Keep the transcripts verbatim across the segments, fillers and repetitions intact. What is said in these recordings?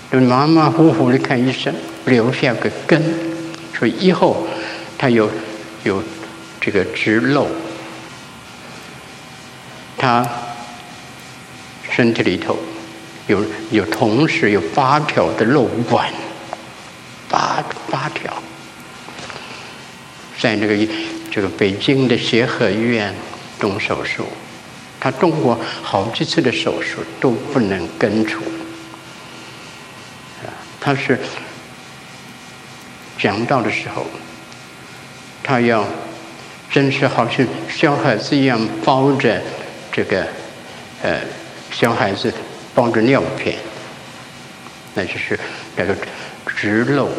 就马马虎虎的看医生，留下个根，所以以后他有有这个脂漏，他身体里头有有同时有八条的漏管，八八条，在这个这个北京的协和医院动手术，他动过好几次的手术都不能根除。他是讲到的时候，他要真是好像小孩子一样包着这个呃小孩子包着尿片，那就是那个脂漏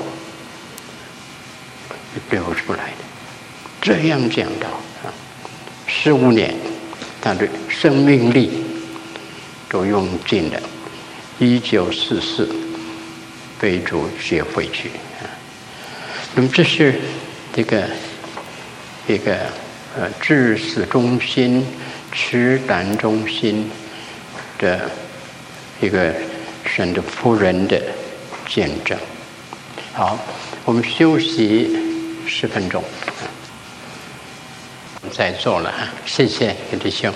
流出来的。这样讲到啊，十五年，他的生命力都用尽了。一九四四。被主接回去啊，那么这是这个一个呃至死中心、持胆中心的一个神的仆人的见证。好，我们休息十分钟，再做了啊，谢谢弟兄。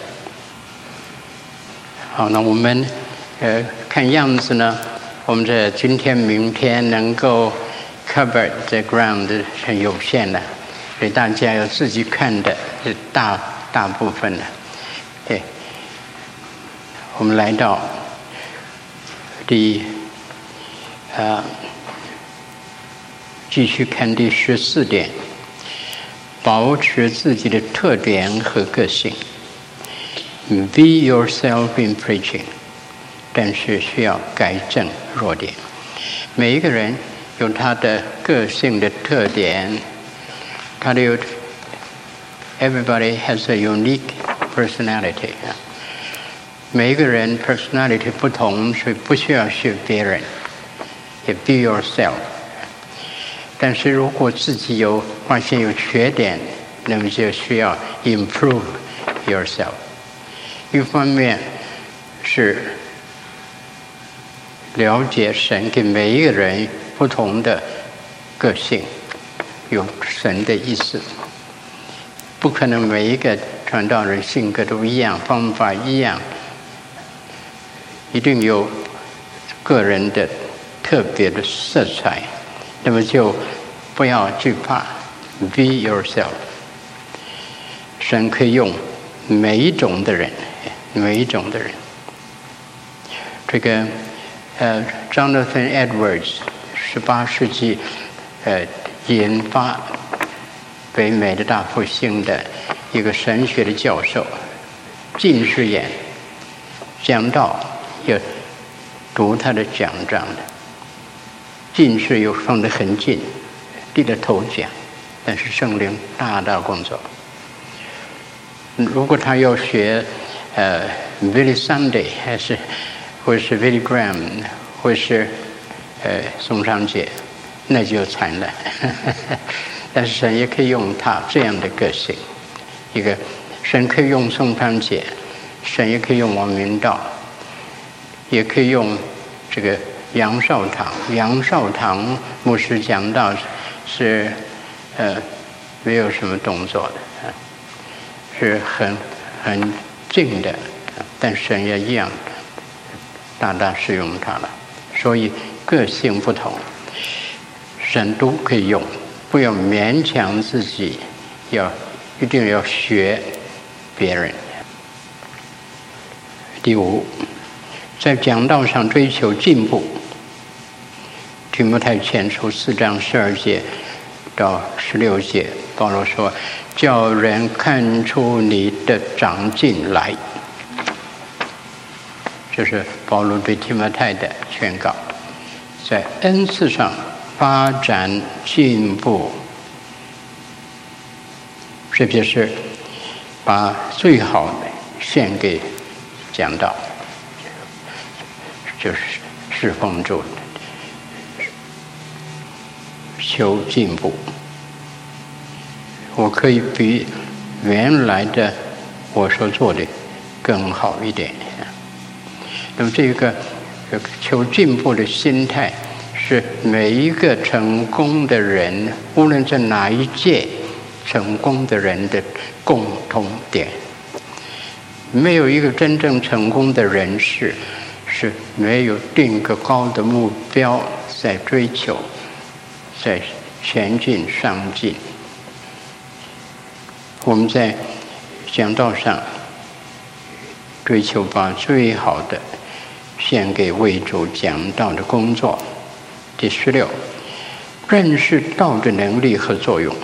好，那我们呃看样子呢。我们这今天、明天能够 cover the ground 很有限的，所以大家要自己看的是大大部分的。哎，我们来到第啊，继续看第十四点，保持自己的特点和个性 ，Be yourself in preaching。但是需要改正弱点。每一个人有他的个性的特点，他的有 ，everybody has a unique personality。每一个人 personality 不同，所以不需要学别人，也 be yourself。但是如果自己有发现有缺点，那么就需要 improve yourself。一方面是了解神给每一个人不同的个性，有神的意思，不可能每一个传道人性格都一样，方法一样，一定有个人的特别的色彩，那么就不要惧怕 ，be yourself。神可以用每一种的人，每一种的人，这个。呃 ，Jonathan Edwards， 十八世纪，呃，引发北美的大复兴的一个神学的教授，近视眼，讲道也读他的讲章的，近视又放得很近，低着头讲，但是圣灵大大工作。如果他要学呃 Billy Sunday 还是或是 Billy Graham 或是呃宋长杰，那就惨了。但是神也可以用他这样的个性，一个神可以用宋长杰，神也可以用王明道，也可以用这个杨少堂。杨少堂牧师讲道是呃没有什么动作的，是很很静的，但神也一样大大使用它了。所以个性不同，神都可以用，不要勉强自己，要一定要学别人。第五，在讲道上追求进步。提摩太前书四章十二节到十六节，保罗说：“叫人看出你的长进来。”这是保罗对提摩太的宣告，在恩赐上发展进步，这就是把最好的献给讲道，就是侍奉主，求进步。我可以比原来的我所做的更好一点。那么这个求进步的心态，是每一个成功的人，无论在哪一届成功的人的共同点。没有一个真正成功的人士是没有定个高的目标在追求，在前进上进。我们在讲道上追求把最好的献给为主讲道的工作。第十六，认识道的能力和作用。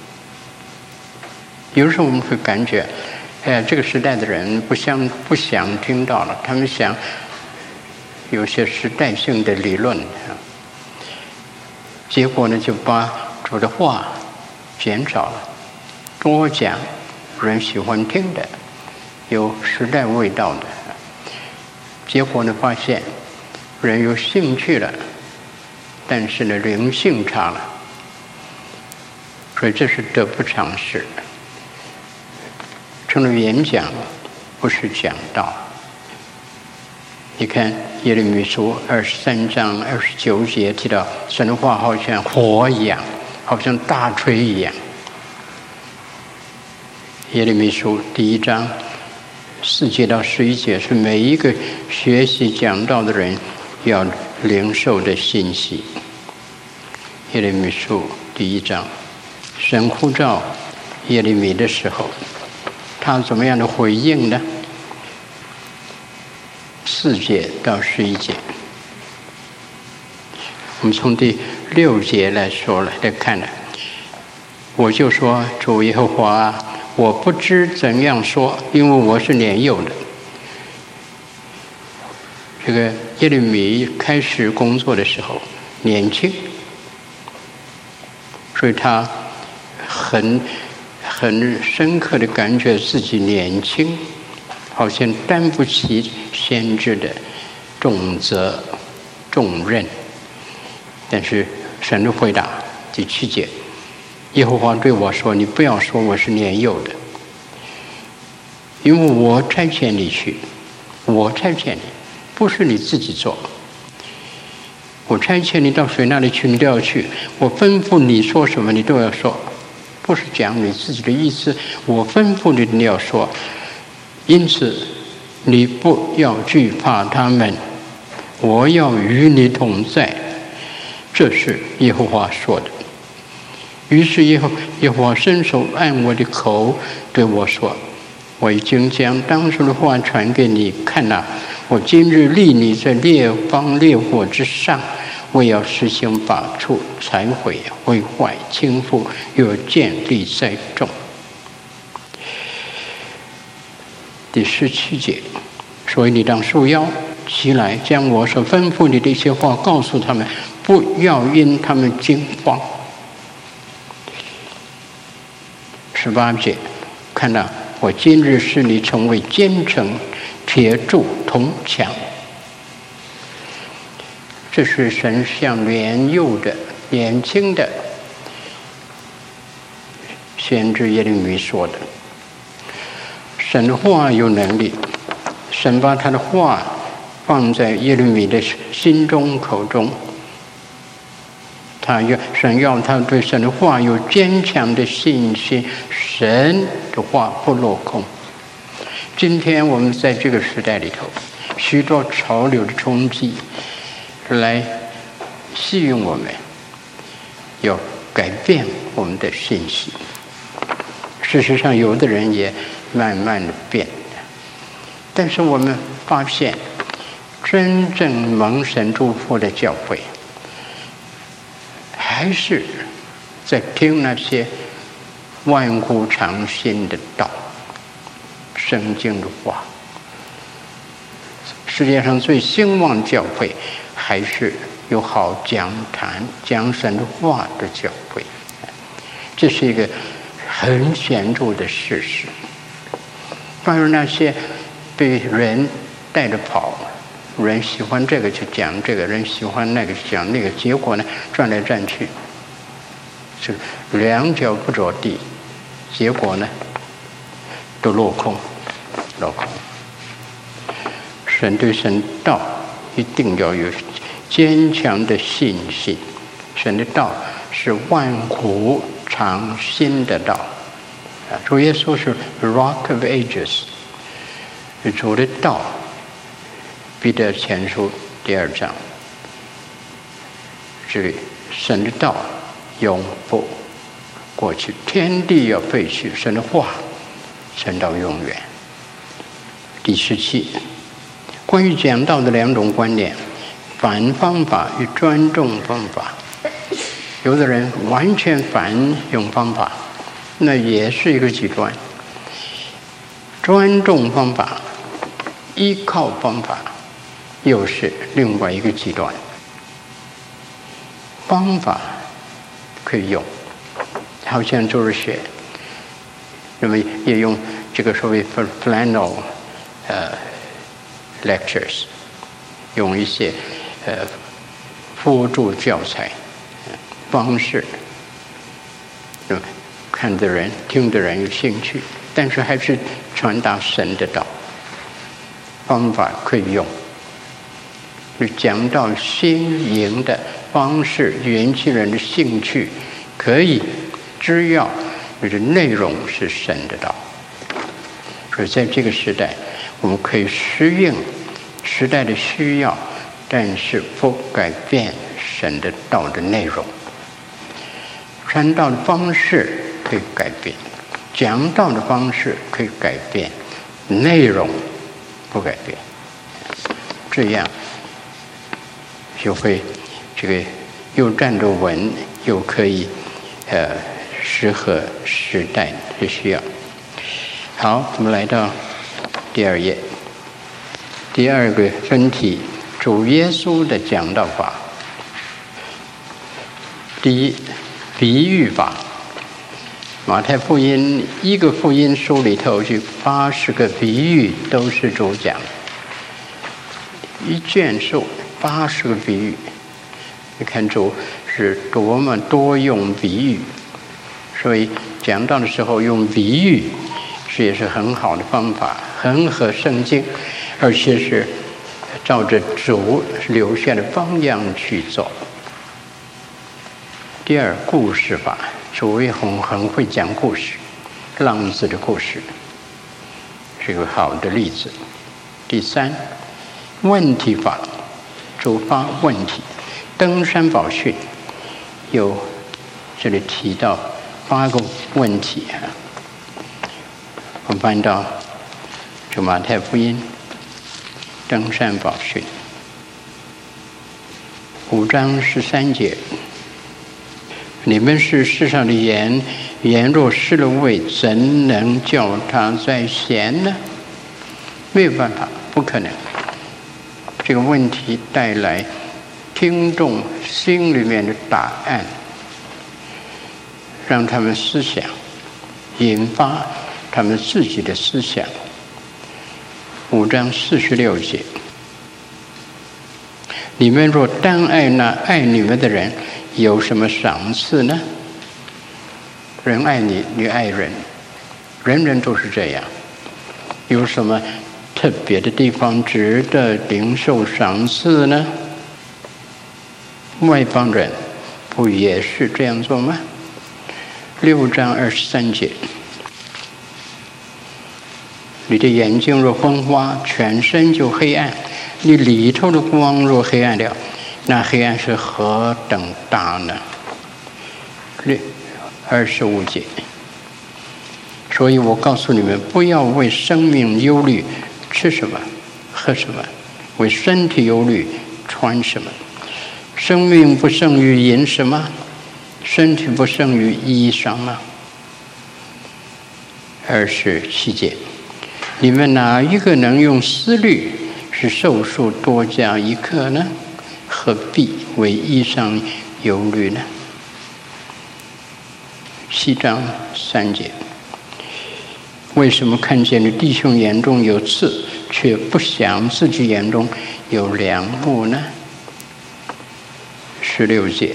有时候我们会感觉，哎呀，这个时代的人不想不想听到了，他们想有些时代性的理论，结果呢就把主的话减少了，多讲人喜欢听的，有时代味道的。结果呢发现人有兴趣了，但是呢灵性差了，所以这是得不偿失。成了演讲，不是讲道。你看耶利米书二十三章二十九节提到，神的话好像火一样，好像大锤一样。耶利米书第一章四节到十一节是每一个学习讲道的人要领受的信息。耶利米书第一章，神呼召耶利米的时候，他怎么样的回应呢？四节到十一节，我们从第六节来说了，来看了。我就说，主耶和华，我不知怎样说，因为我是年幼的。这个耶利米开始工作的时候年轻，所以他很很深刻的感觉自己年轻，好像担不起先知的重责重任。但是神的回答第七节，耶和华对我说，你不要说我是年幼的，因为我差遣你去，我差遣你，不是你自己做。我差遣你到谁那里去，你都要去，我吩咐你说什么你都要说，不是讲你自己的意思，我吩咐你你要说。因此你不要惧怕他们，我要与你同在，这是耶和华说的。于是耶和耶和华伸手按我的口对我说，我已经将当初的话传给你，看哪，我今日立你在列邦列国之上，我要实行拔出拆毁毁坏倾覆，又建立栽种。第十七节，所以你当束腰起来，将我所吩咐你的一些话告诉他们，不要因他们惊慌。十八节，看到我今日使你成为坚城，铁柱铜墙。这是神向年幼的年轻的先知耶利米说的。神的话有能力，神把他的话放在耶利米的心中口中，他要神要他对神的话有坚强的信心，神的话不落空。今天我们在这个时代里头，许多潮流的冲击来吸引我们，要改变我们的信息。事实上有的人也慢慢的变，但是我们发现真正蒙神祝福的教会还是在听那些万古长新的道，圣经的话。世界上最兴旺的教会还是有好讲坛讲神的话的教会，这是一个很显著的事实。反而那些被人带着跑，人喜欢这个就讲这个，人喜欢那个就讲那个，结果呢转来转去，是两脚不着地，结果呢都落空，落空。神对神道一定要有坚强的信心。神的道是万古长新的道啊！主耶稣是 Rock of Ages， 主的道。彼得前书第二章，这里神的道永不过去，天地要废去，神的话神道永远。第十七，关于讲道的两种观念，反方法与专重方法。有的人完全反用方法，那也是一个极端。专重方法，依靠方法，又是另外一个极端。方法可以用，好像就是学，那么也用这个所谓 flannel 呃 lectures， 用一些呃辅助教材方式，那么看的人、听的人有兴趣，但是还是传达神的道。方法可以用，讲到新颖的方式，年轻人的兴趣可以，只要就是内容是神的道。所以在这个时代，我们可以适应时代的需要，但是不改变神的道的内容。传道的方式可以改变，讲道的方式可以改变，内容不改变，这样就会这个又站得稳，又可以呃适合时代的需要。好，我们来到第二页，第二个分题，主耶稣的讲道法。第一，比喻法。马太福音一个福音书里头有八十个比喻，都是主讲。一卷书八十个比喻，你看主是多么多用比喻，所以讲道的时候用比喻，这也是很好的方法，很合圣经，而且是照着主留下的方样去做。第二，故事法，主也很很会讲故事，浪子的故事是个好的例子。第三，问题法，主发问题。登山宝训有这里提到八个问题啊，我们翻到就马太福音登山宝训五章十三节。你们是世上的盐，盐若失了味，怎能叫它再咸呢？没有办法，不可能。这个问题带来听众心里面的答案，让他们思想，引发他们自己的思想。五章四十六节，你们若单爱那爱你们的人，有什么赏赐呢？人爱你，你爱人，人人都是这样。有什么特别的地方值得领受赏赐呢？外邦人不也是这样做吗？六章二十三节，你的眼睛若昏花，全身就黑暗；你里头的光若黑暗了，那黑暗是何等大呢？六二十五节，所以我告诉你们，不要为生命忧虑，吃什么，喝什么；为身体忧虑，穿什么。生命不胜于饮食吗？身体不胜于衣裳吗？二十七节，你们哪一个能用思虑使寿数多加一刻呢？何必为衣裳忧虑呢？七章三节，为什么看见你弟兄眼中有刺，却不想自己眼中有梁木呢？十六节，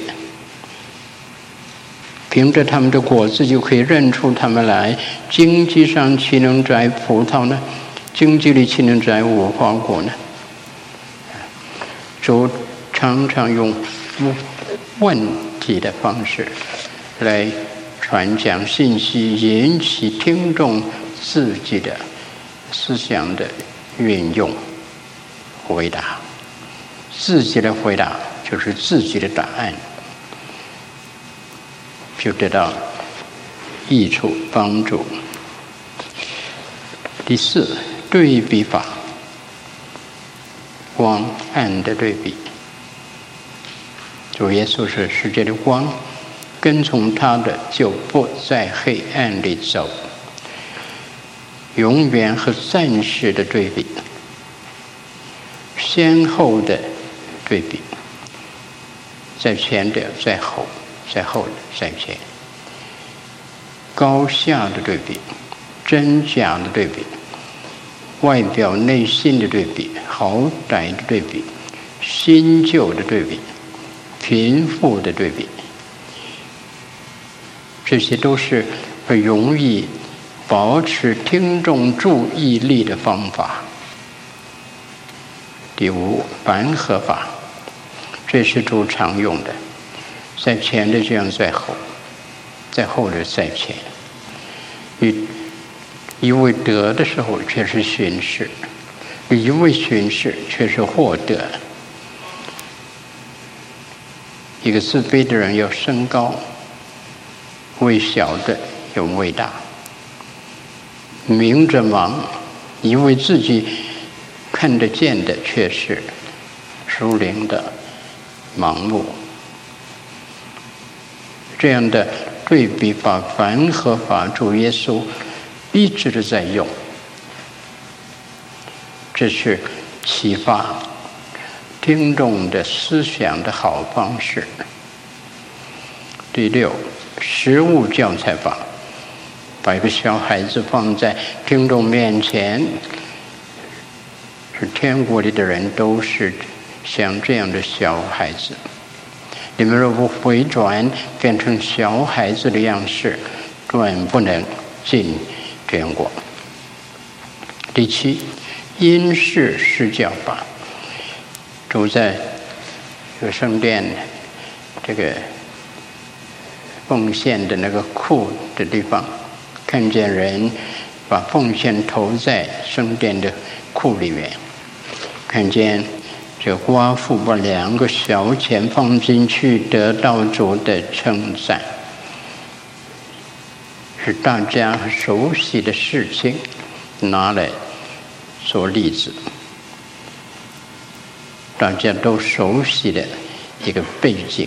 凭着他们的果子就可以认出他们来。荆棘上岂能摘葡萄呢？荆棘里岂能摘无花果呢？ 主常常用问题的方式来传讲信息，引起听众自己的思想的运用回答，自己的回答就是自己的答案，就得到益处帮助。第四，对比法，光暗的对比。主耶稣是世界的光，跟从他的就不在黑暗里走。永远和暂时的对比，先后的对比，在前的在后，在后的在前，高下的对比，真假的对比，外表内心的对比，好歹的对比，新旧的对比，贫富的对比，这些都是很容易保持听众注意力的方法。第五，反合法，这是主常用的，在前的这样在后，在后的在前。你一味得的时候却是巡视，你一味巡视却是获得。一个自卑的人要升高，为小的有为大。明着盲，以为自己看得见的却是属灵的盲目。这样的对比法、反合法，主耶稣一直的在用，这是启发听众的思想的好方式。第六，实物教材法，把一个小孩子放在听众面前，是天国里的人都是像这样的小孩子。你们若不回转，变成小孩子的样式，断不能进天国。第七，因事施教法，主在这个圣殿这个奉献的那个库的地方，看见人把奉献投在圣殿的库里面，看见这个寡妇把两个小钱放进去，得到主的称赞，是大家熟悉的事情，拿来做例子，大家都熟悉的一个背景。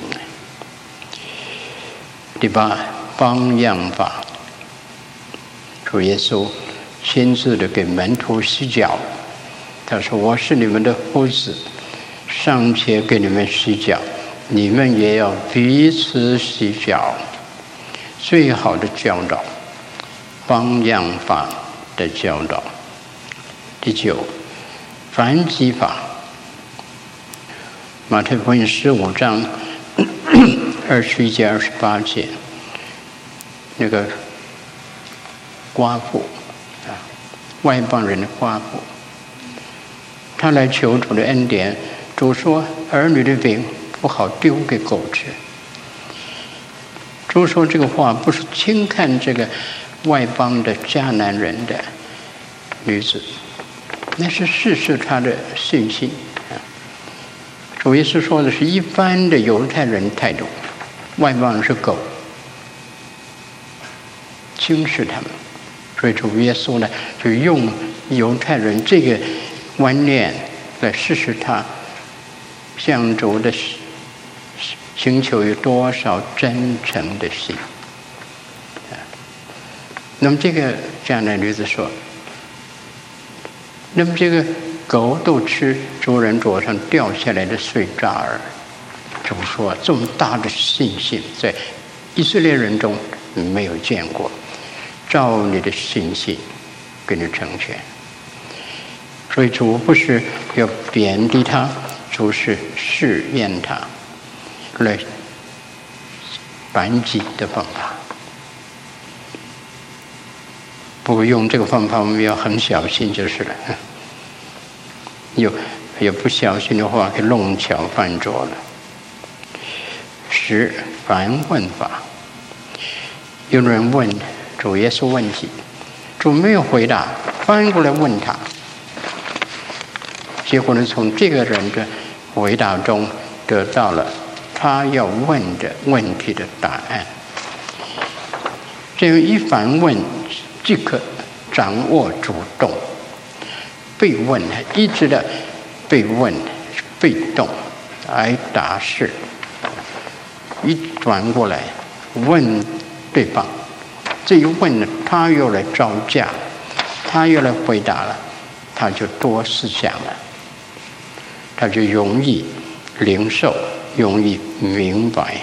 第八，榜样法，主耶稣亲自的给门徒洗脚，他说：“我是你们的夫子，尚且给你们洗脚，你们也要彼此洗脚。”最好的教导，榜样法的教导。第九，反击法，马太福音十五章二十一节、二十八节，那个寡妇啊，外邦人的寡妇，他来求主的恩典，主说：“儿女的饼不好丢给狗吃。”主说这个话不是轻看这个外邦的迦南人的女子，那是试试他的信心。主耶稣说的是一般的犹太人态度，外邦人是狗，轻视他们，所以主耶稣呢就用犹太人这个观念来试试他向主的请求有多少真诚的心。那么这个迦南女子说，那么这个狗都吃主人桌上掉下来的碎渣儿，主说这么大的信心在以色列人中没有见过，照你的信心给你成全。所以主不是要贬低他，主是试验他，来反击的方法。不过用这个方法我们要很小心就是了。有也不小心的话，给弄巧犯拙了。十反问法，有人问主耶稣问题，主没有回答，翻过来问他，结果呢，从这个人的回答中得到了他要问的问题的答案。这样一反问即可掌握主动，被问一直的被问被动来答事，一转过来问对方，这一问呢，他又来招架，他又来回答了，他就多思想了，他就容易领受，容易明白。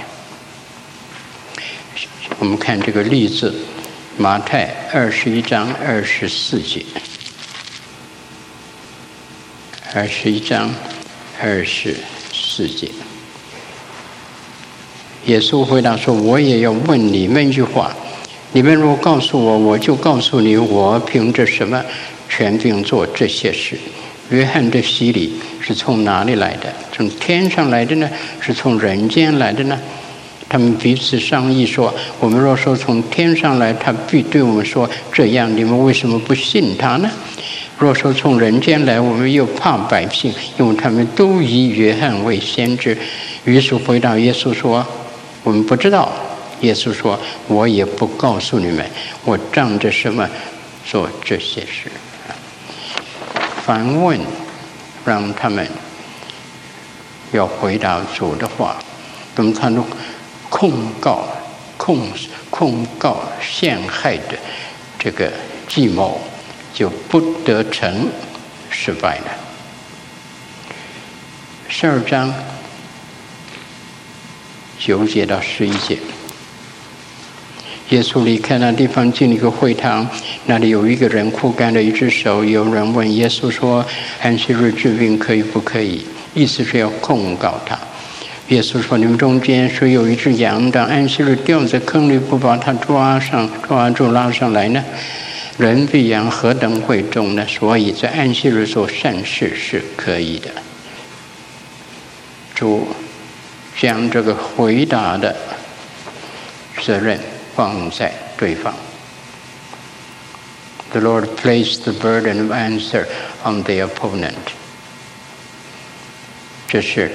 我们看这个例子，马太二十一章二十四节，二十一章二十四节，耶稣回答说：“我也要问你们一句话，你们若告诉我，我就告诉你，我凭着什么权柄做这些事？约翰的洗礼是从哪里来的？从天上来的呢，是从人间来的呢？”他们彼此商议说：“我们若说从天上来，他必对我们说，这样你们为什么不信他呢？若说从人间来，我们又怕百姓，因为他们都以约翰为先知。”于是回答耶稣说：“我们不知道。”耶稣说：“我也不告诉你们，我仗着什么做这些事？”反问，让他们要回答主的话。我们看到控告、控控告、陷害的这个计谋就不得逞，失败了。十二章九节到十一节，耶稣离开那地方，进了一个会堂，那里有一个人枯干了一只手。有人问耶稣说：“安息日治病可以不可以？”意思是要控告他。耶稣说：“你们中间谁有一只羊，当安息日掉在坑里，不把它抓上抓住拉上来呢？人比羊何等贵重呢？所以在安息日做善事是可以的。”主将这个回答的责任放在对方。The Lord placed the burden of answer on the opponent. 这是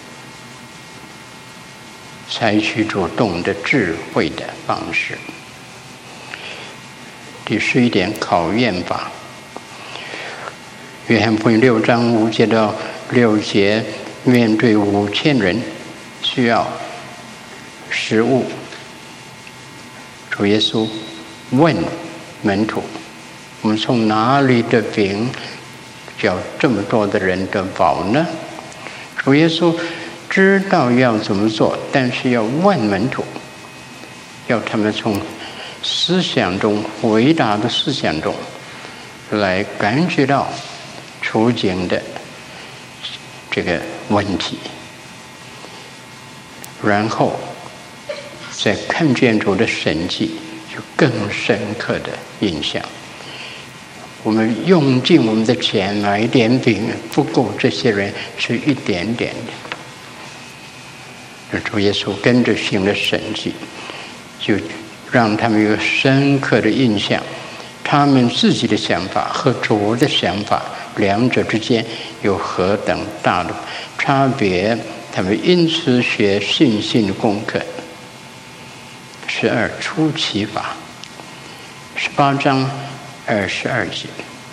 采取主动的智慧的方式。第十一点，考验法。约翰福音六章五节到六节，面对五千人需要食物，主耶稣问门徒：“我们从哪里的饼叫这么多的人得饱呢？”主耶稣知道要怎么做，但是要问门徒，要他们从思想中回答的思想中来感觉到处境的这个问题，然后再看见主的神迹，就更深刻的印象。我们用尽我们的钱买一点饼，不够这些人吃一点点的。主耶稣跟着行了神迹，就让他们有深刻的印象，他们自己的想法和主的想法两者之间有何等大的差别，他们因此学信心的功课。十二出奇法，十八章二十二节，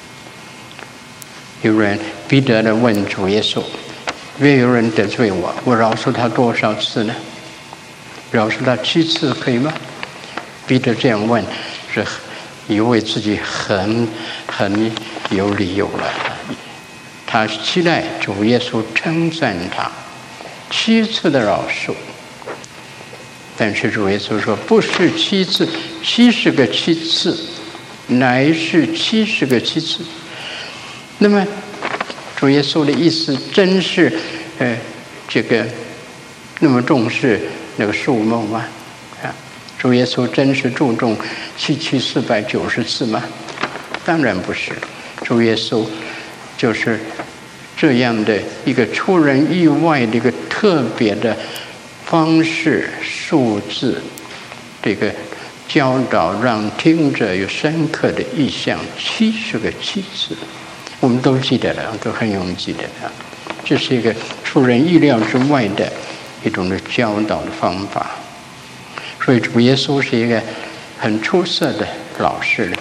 有人彼得的问主耶稣：“若有人得罪我，我饶恕他多少次呢？饶恕他七次可以吗？”彼得这样问，是以为自己很很有理由了。他期待主耶稣称赞他七次的饶恕，但是主耶稣说：“不是七次，七十个七次，乃是七十个七次。”那么主耶稣的意思真是呃这个那么重视那个数目吗？啊，主耶稣真是注重七七四百九十次吗？当然不是。主耶稣就是这样的一个出人意外的一个特别的方式、数字，这个教导让听者有深刻的印象。七十个七字，我们都记得了，都很容易记得了。这是一个出人意料之外的一种的教导的方法。所以主耶稣是一个很出色的老师。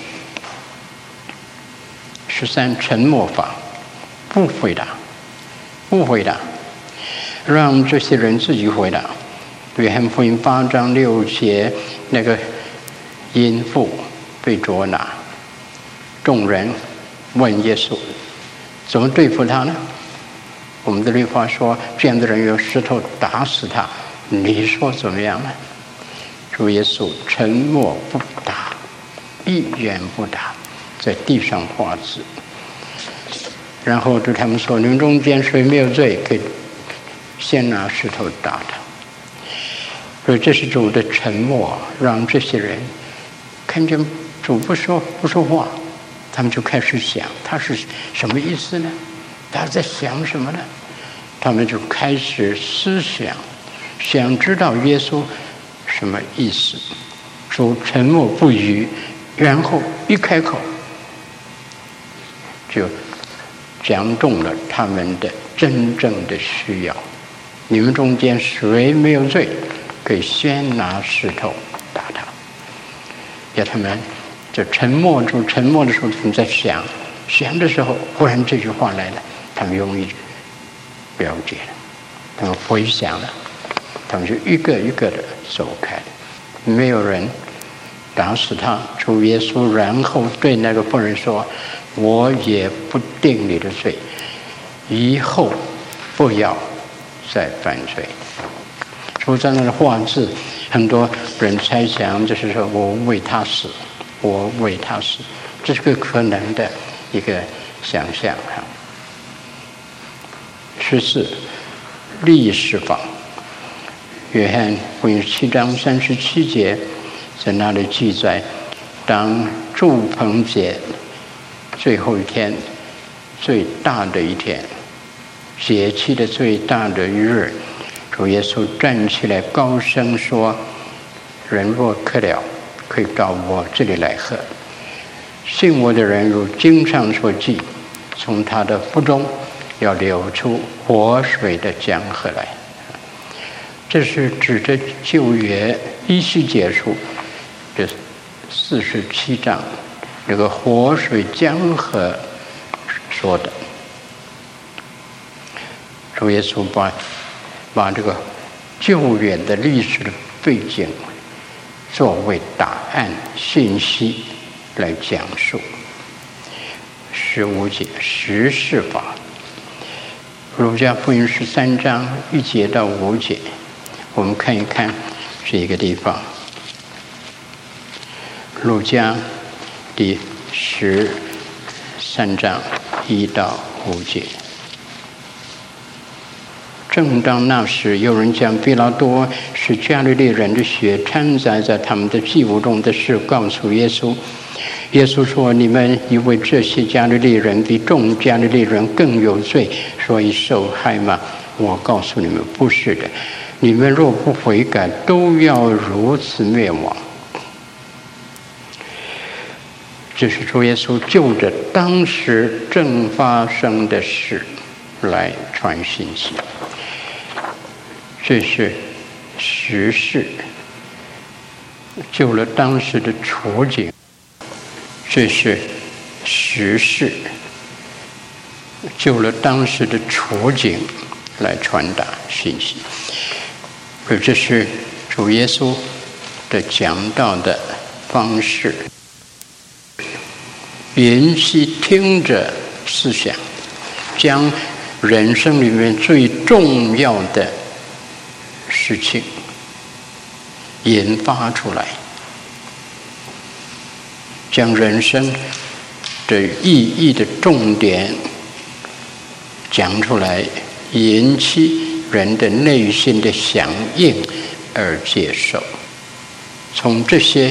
十三，沉默法，不回答，不回答，让这些人自己回答。约翰福音八章六节，那个淫妇被捉拿，众人问耶稣怎么对付他呢？我们的律法说，这样的人用石头打死他，你说怎么样呢？主耶稣沉默不答，一言不答，在地上画字，然后对他们说：“你们中间谁没有罪，可以先拿石头打他。”所以这是主的沉默，让这些人看见主不说不说话，他们就开始想他是什么意思呢？他在想什么呢？他们就开始思想，想知道耶稣什么意思。主沉默不语，然后一开口就讲中了他们的真正的需要。你们中间谁没有罪，可以先拿石头打他。要他们就沉默住，沉默的时候他们在想，想的时候忽然这句话来了，他们容易了解了，他们回想了，他们就一个一个的走开了。没有人打死他。主耶稣然后对那个妇人说：“我也不定你的罪，以后不要再犯罪。”所以在那个画字，很多人猜想就是说我为他死，我为他死，这是个可能的一个想象哈。十四，历史法。约翰福音七章三十七节，在那里记载，当住棚节最后一天，最大的一天，节期的最大的一日，主耶稣站起来高声说：“人若渴了，可以到我这里来喝。信我的人，如经上所记，从他的腹中要流出活水的江河来。”这是指着旧约依稀结束这四十七章这个活水江河说的。主耶稣把把这个旧约的历史的背景作为答案信息来讲述。十五节实事法，路加福音十三章一节到五节，我们看一看这一个地方。路加第十三章一到五节。正当那时，有人将比拉多使加利利人的血掺杂在他们的祭物中的事告诉耶稣。耶稣说：“你们以为这些加利利人比众加利利人更有罪，所以受害吗？我告诉你们，不是的。你们若不悔改，都要如此灭亡。”这是主耶稣就着当时正发生的事来传信息，这是时事，就了当时的处境，这是时事，就了当时的处境来传达信息。而这是主耶稣的讲道的方式，引起听者思想，将人生里面最重要的事情引发出来，将人生的意义的重点讲出来，引起人的内心的响应而接受。从这些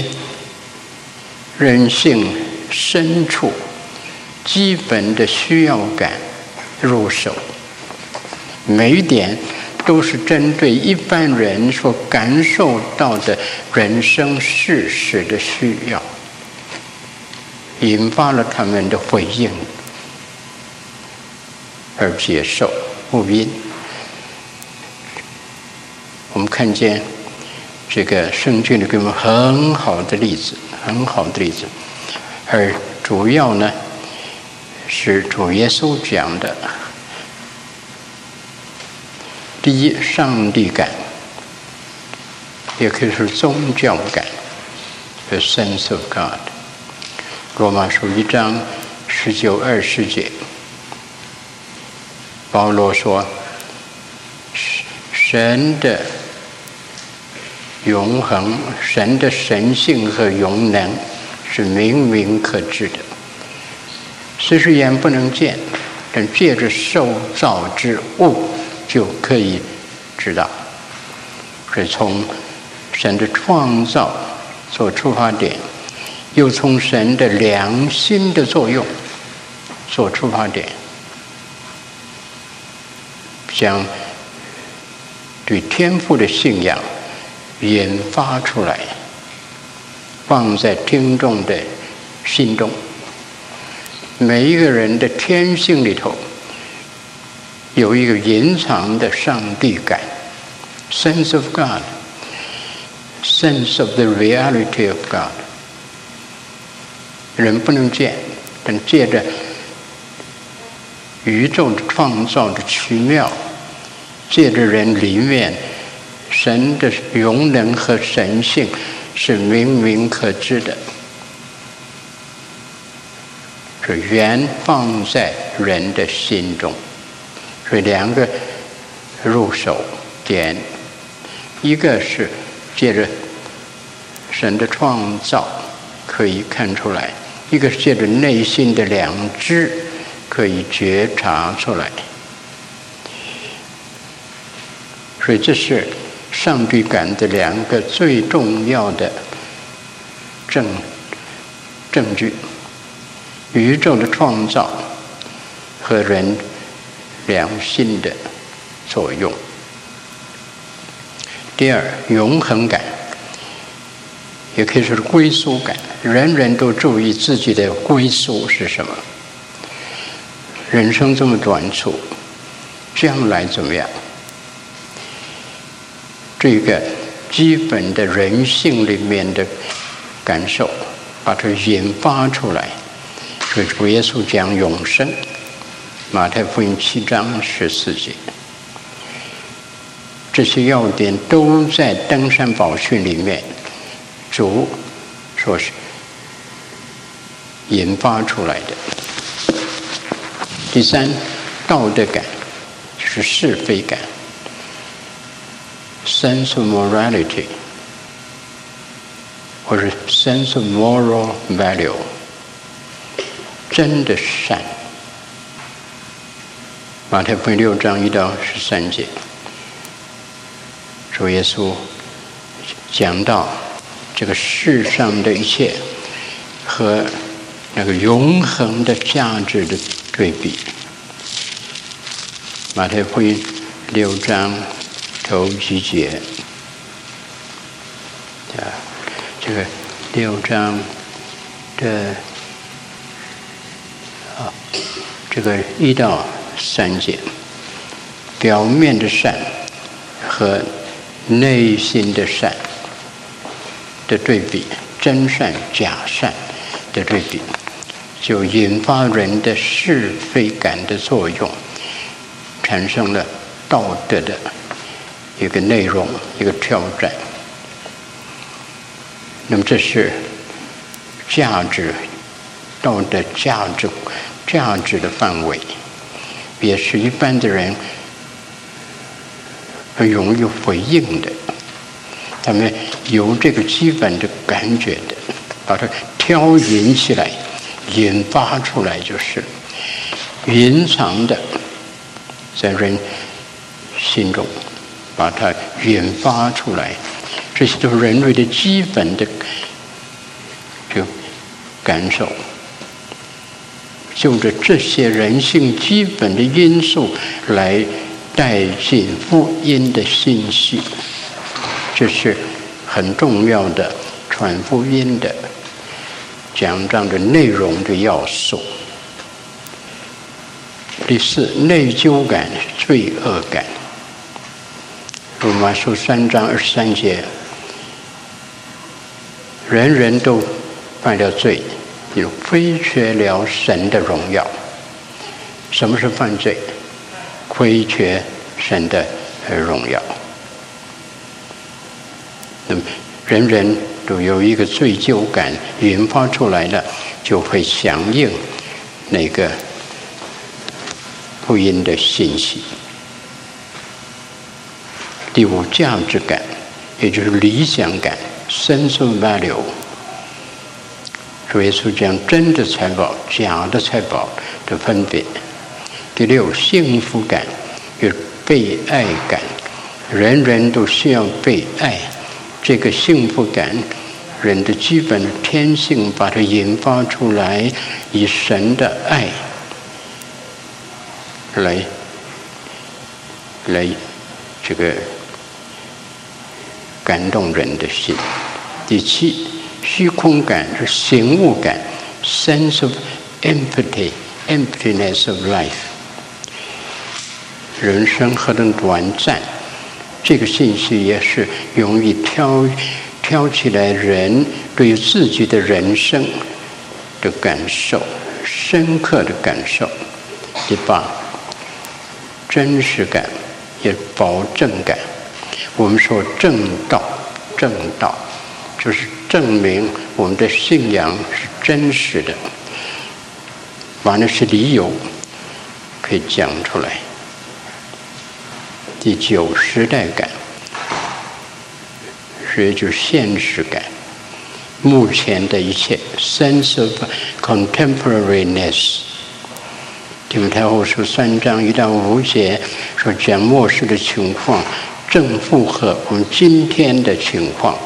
人性深处基本的需要感入手，每一点都是针对一般人所感受到的人生事实的需要，引发了他们的回应而接受福音。我们看见这个圣经里给我们很好的例子，很好的例子，而主要呢是主耶稣讲的。第一，上帝感，也可以说宗教感 ，the sense of God。罗马书一章十九二十节，保罗说，神的永恒，神的神性和永能是明明可知的，虽是眼不能见，但借着受造之物就可以知道。所以从神的创造做出发点，又从神的良心的作用做出发点，将对天父的信仰引发出来，放在听众的心中。每一个人的天性里头有一个隐藏的上帝感 ，sense of God， sense of the reality of God。人不能见，但借着宇宙的创造的奇妙，借着人里面神的永能和神性是明明可知的，是原放在人的心中。所以两个入手点，一个是借着神的创造可以看出来，一个是借着内心的良知可以觉察出来。所以这是上帝感的两个最重要的证证据：宇宙的创造和人良心的作用。第二，永恒感，也可以说是归属感。人人都注意自己的归属是什么。人生这么短促，将来怎么样？这个基本的人性里面的感受，把它引发出来。所以主耶稣讲永生，马太福音七章十四节，这些要点都在登山宝训里面，主说是引发出来的。第三，道德感是是非感 ，sense of morality， 或者 sense of moral value， 真的善。马太福音六章一到十三节，主耶稣讲到这个世上的一切和那个永恒的价值的对比。马太福音六章头几节，啊，这个六章的啊，这个一到三节，表面的善和内心的善的对比，真善假善的对比，就引发人的是非感的作用，产生了道德的一个内容，一个挑战。那么这是价值，道德价值价值的范围，也是一般的人很容易回应的，他们有这个基本的感觉的，把它挑引起来，引发出来，就是隐藏的在人心中，把它引发出来，这些都是人类的基本的就感受， 就着这些人性基本的因素来带进福音的信息，这是很重要的传福音的讲章的内容的要素。第四，内疚感、罪恶感。罗马书三章二十三节，人人都犯了罪，就亏缺了神的荣耀。什么是犯罪？亏缺神的荣耀。那么人人都有一个罪疚感引发出来了，就会响应那个福音的信息。第五，价值感，也就是理想感 （sense of value）。主耶稣讲真的财宝、假的财宝的分别。第六，幸福感，就是被爱感，人人都需要被爱。这个幸福感，人的基本的天性把它引发出来，以神的爱来来这个感动人的心。第七，虚空感是醒悟感 ，sense of empty, emptiness of life。人生何等短暂，这个信息也是容易挑挑起来人对自己的人生的感受，深刻的感受。第八，真实感，也保证感。我们说正道，正道就是证明我们的信仰是真实的，把那些理由可以讲出来。第九，时代感，也就是现实感，目前的一切 sense of contemporariness。提摩太后书三章一到五节说讲末世的情况正符合我们今天的情况。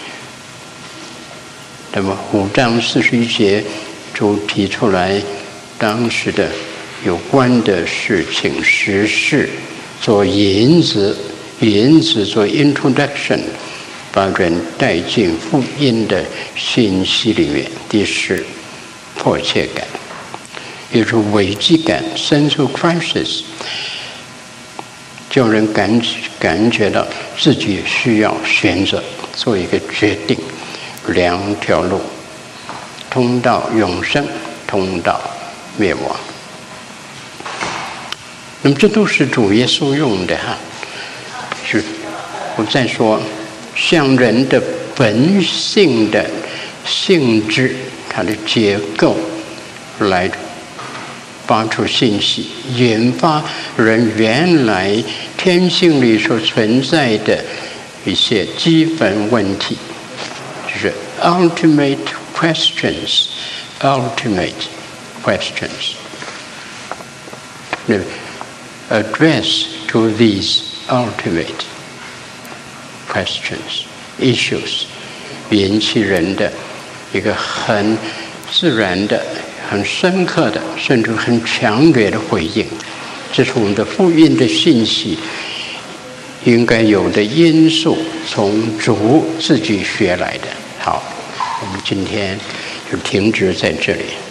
那么五章四十一节就提出来当时的有关的事情时事，做引子，引子做 introduction， 把人带进福音的信息里面。第十，迫切感，也就是危机感 sense of crisis， 叫人感感觉到自己需要选择，做一个决定，两条路，通到永生，通到灭亡。那么这都是主耶稣用的哈，是我再说像人的本性的性质，它的结构来发出信息，引发人原来天性里所存在的一些基本问题，就是 ultimate questions, ultimate questions。那 address to these ultimate questions, issues， 引起人的一个很自然的、很深刻的，甚至很强烈的回应。这是我们的福音的信息应该有的因素，从主自己学来的。好，我们今天就停止在这里。